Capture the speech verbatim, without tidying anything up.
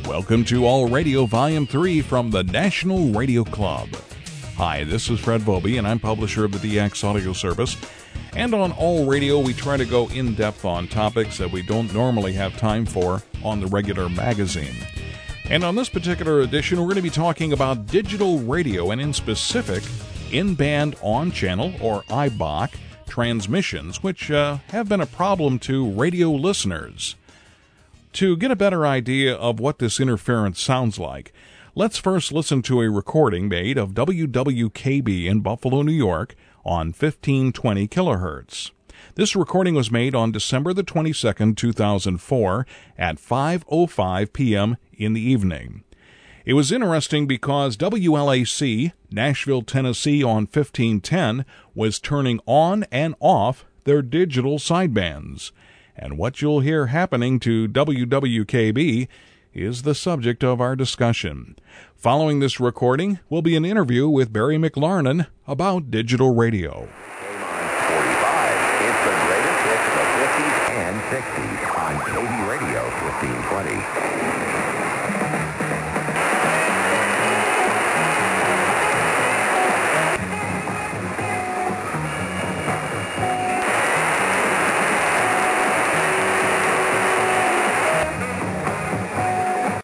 Welcome to All Radio Volume three from the National Radio Club. Hi, this is Fred Vobie, and I'm publisher of the D X Audio Service. And on All Radio, we try to go in-depth on topics that we don't normally have time for on the regular magazine. And on this particular edition, we're going to be talking about digital radio, and in specific, in-band on-channel, or I B O C, transmissions, which uh, have been a problem to radio listeners. To get a better idea of what this interference sounds like, let's first listen to a recording made of W W K B in Buffalo, New York on fifteen twenty kilohertz. This recording was made on December the twenty-second, two thousand four at five oh five p.m. in the evening. It was interesting because W L A C, Nashville, Tennessee on fifteen ten was turning on and off their digital sidebands. And what you'll hear happening to W W K B is the subject of our discussion. Following this recording will be an interview with Barry McLarnon about digital radio. forty-five. It's the greatest hits of the fifties and sixties on K B Radio fifteen twenty.